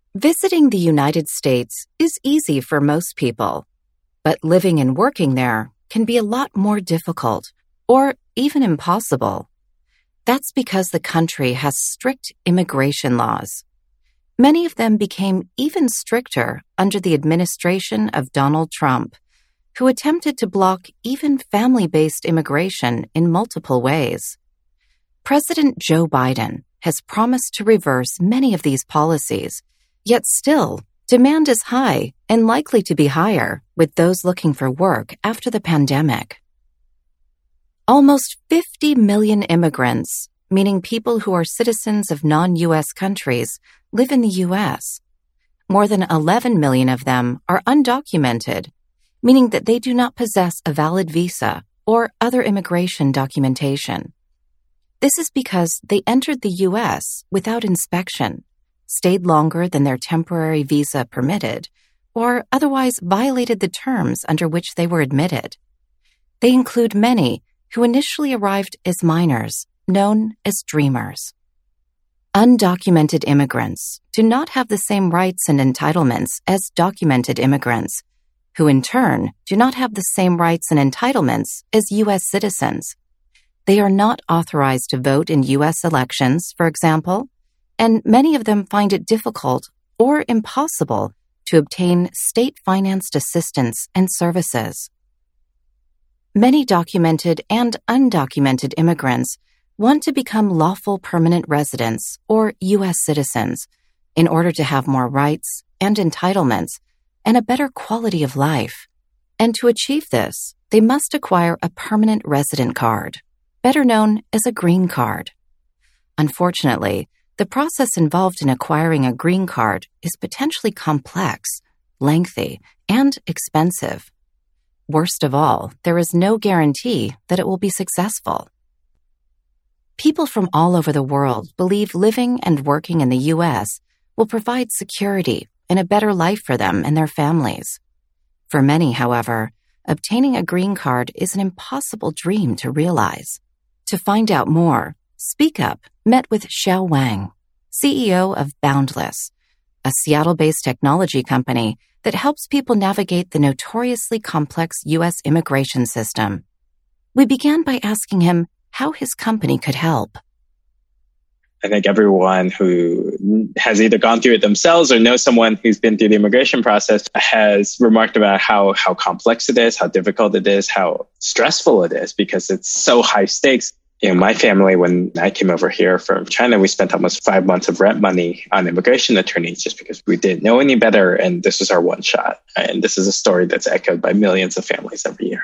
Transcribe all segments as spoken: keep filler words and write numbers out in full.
Visiting the United States is easy for most people, but living and working there can be a lot more difficult, or even impossible. That's because the country has strict immigration laws. Many of them became even stricter under the administration of Donald Trump, who attempted to block even family-based immigration in multiple ways. President Joe Biden has promised to reverse many of these policies, yet still, demand is high and likely to be higher with those looking for work after the pandemic. Almost fifty million immigrants, meaning people who are citizens of non-U S countries, live in the U S. More than eleven million of them are undocumented, meaning that they do not possess a valid visa or other immigration documentation. This is because they entered the U S without inspection, stayed longer than their temporary visa permitted, or otherwise violated the terms under which they were admitted. They include many who initially arrived as minors, known as dreamers. Undocumented immigrants do not have the same rights and entitlements as documented immigrants, who in turn do not have the same rights and entitlements as U S citizens. They are not authorized to vote in U S elections, for example, and many of them find it difficult or impossible to obtain state-financed assistance and services. Many documented and undocumented immigrants want to become lawful permanent residents or U S citizens in order to have more rights and entitlements and a better quality of life. And to achieve this, they must acquire a permanent resident card, better known as a green card. Unfortunately, the process involved in acquiring a green card is potentially complex, lengthy, and expensive. Worst of all, there is no guarantee that it will be successful. People from all over the world believe living and working in the U S will provide security and a better life for them and their families. For many, however, obtaining a green card is an impossible dream to realize. To find out more, Speak Up met with Xiao Wang, C E O of Boundless, a Seattle-based technology company that helps people navigate the notoriously complex U S immigration system. We began by asking him how his company could help. I think everyone who has either gone through it themselves or knows someone who's been through the immigration process has remarked about how, how complex it is, how difficult it is, how stressful it is because it's so high stakes. You know, my family, when I came over here from China, we spent almost five months of rent money on immigration attorneys just because we didn't know any better. And this was our one shot. And this is a story that's echoed by millions of families every year.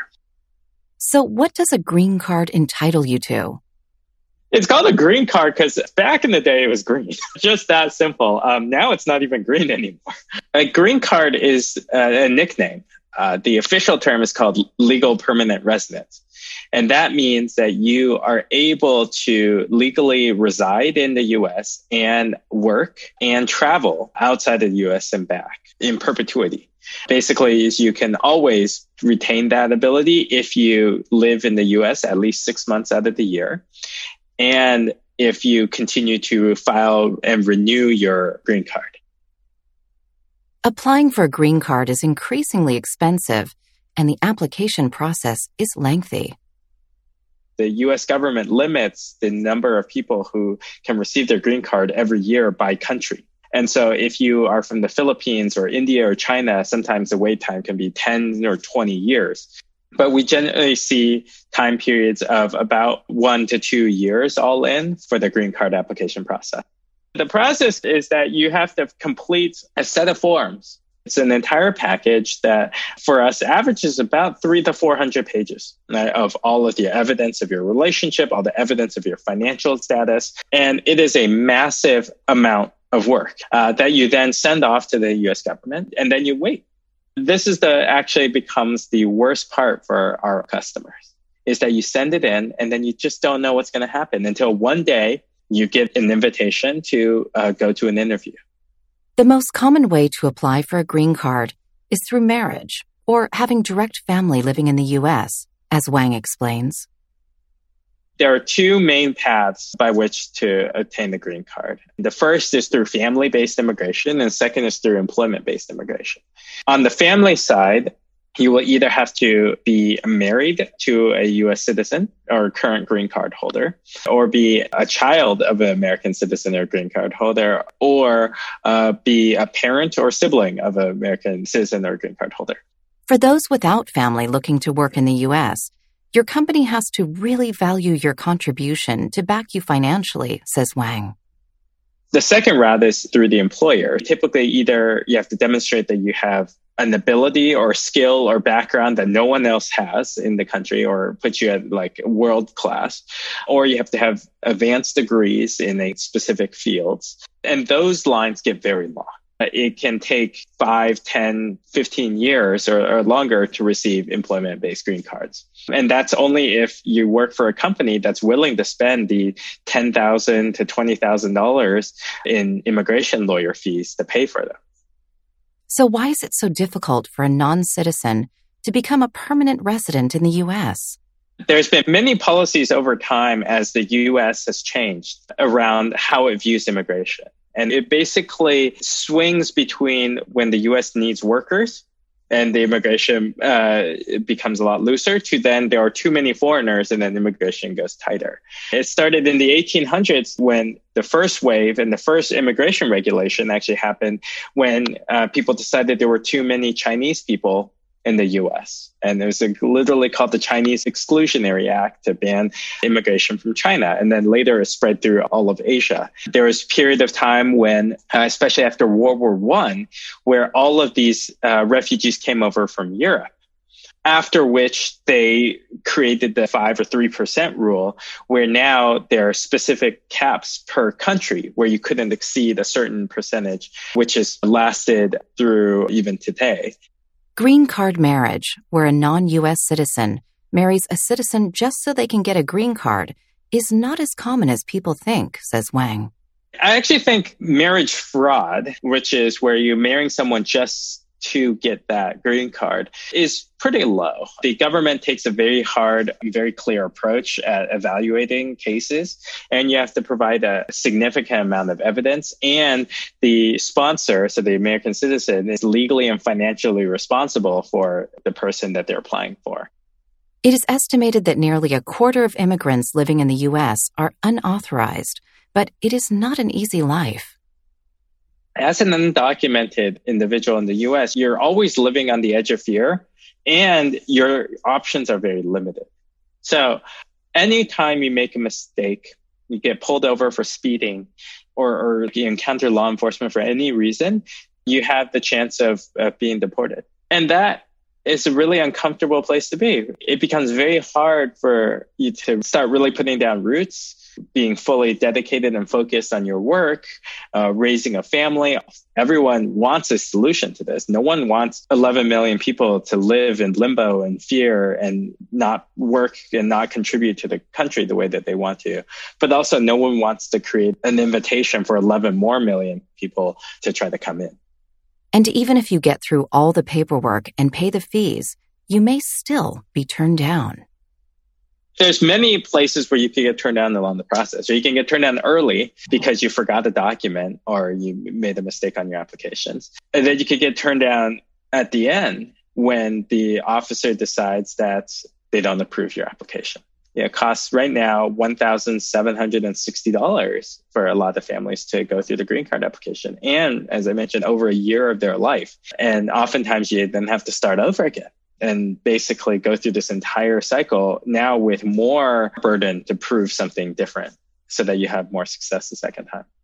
So what does a green card entitle you to? It's called a green card because back in the day, it was green. Just that simple. Um, now it's not even green anymore. A green card is uh, a nickname. Uh, the official term is called legal permanent residence. And that means that you are able to legally reside in the U S and work and travel outside of the U S and back in perpetuity. Basically, is you can always retain that ability if you live in the U S at least six months out of the year. And if you continue to file and renew your green card. Applying for a green card is increasingly expensive, and the application process is lengthy. The U S government limits the number of people who can receive their green card every year by country. And so if you are from the Philippines or India or China, sometimes the wait time can be ten or twenty years. But we generally see time periods of about one to two years all in for the green card application process. The process is that you have to complete a set of forms. It's an entire package that for us averages about three to four hundred pages right, of all of the evidence of your relationship, all the evidence of your financial status. And it is a massive amount of work uh, that you then send off to the U S government and then you wait. This is the actually becomes the worst part for our customers is that you send it in and then you just don't know what's going to happen until one day you get an invitation to uh, go to an interview. The most common way to apply for a green card is through marriage or having direct family living in the U S, as Wang explains. There are two main paths by which to obtain the green card. The first is through family-based immigration, and second is through employment-based immigration. On the family side, you will either have to be married to a U S citizen or current green card holder, or be a child of an American citizen or green card holder, or uh, be a parent or sibling of an American citizen or green card holder. For those without family looking to work in the U S, your company has to really value your contribution to back you financially, says Wang. The second route is through the employer. Typically, either you have to demonstrate that you have an ability or skill or background that no one else has in the country or put you at like world class, or you have to have advanced degrees in a specific fields. And those lines get very long. It can take five, ten, fifteen years or, or longer to receive employment-based green cards. And that's only if you work for a company that's willing to spend the ten thousand dollars to twenty thousand dollars in immigration lawyer fees to pay for them. So why is it so difficult for a non-citizen to become a permanent resident in the U S? There's been many policies over time as the U S has changed around how it views immigration. And it basically swings between when the U S needs workers and the immigration uh, becomes a lot looser, to then there are too many foreigners and then immigration goes tighter. It started in the eighteen hundreds when the first wave and the first immigration regulation actually happened when uh, people decided there were too many Chinese people in the U S. And it was a, literally called the Chinese Exclusionary Act to ban immigration from China. And then later it spread through all of Asia. There was a period of time when, uh, especially after World War One, where all of these uh, refugees came over from Europe, after which they created the five or three percent rule, where now there are specific caps per country where you couldn't exceed a certain percentage, which has lasted through even today. Green card marriage, where a non-U S citizen marries a citizen just so they can get a green card, is not as common as people think, says Wang. I actually think marriage fraud, which is where you're marrying someone just to get that green card, is pretty low. The government takes a very hard, very clear approach at evaluating cases, and you have to provide a significant amount of evidence. And the sponsor, so the American citizen, is legally and financially responsible for the person that they're applying for. It is estimated that nearly a quarter of immigrants living in the U S are unauthorized, but it is not an easy life. As an undocumented individual in the U S, you're always living on the edge of fear, and your options are very limited. So anytime you make a mistake, you get pulled over for speeding, or, or you encounter law enforcement for any reason, you have the chance of, of being deported. And that is a really uncomfortable place to be. It becomes very hard for you to start really putting down roots, being fully dedicated and focused on your work, uh, raising a family. Everyone wants a solution to this. No one wants eleven million people to live in limbo and fear and not work and not contribute to the country the way that they want to. But also no one wants to create an invitation for eleven more million people to try to come in. And even if you get through all the paperwork and pay the fees, you may still be turned down. There's many places where you can get turned down along the process, or you can get turned down early because you forgot a document or you made a mistake on your applications. And then you could get turned down at the end when the officer decides that they don't approve your application. It costs right now one thousand seven hundred sixty dollars for a lot of families to go through the green card application. And as I mentioned, over a year of their life. And oftentimes you then have to start over again and basically go through this entire cycle now with more burden to prove something different so that you have more success the second time.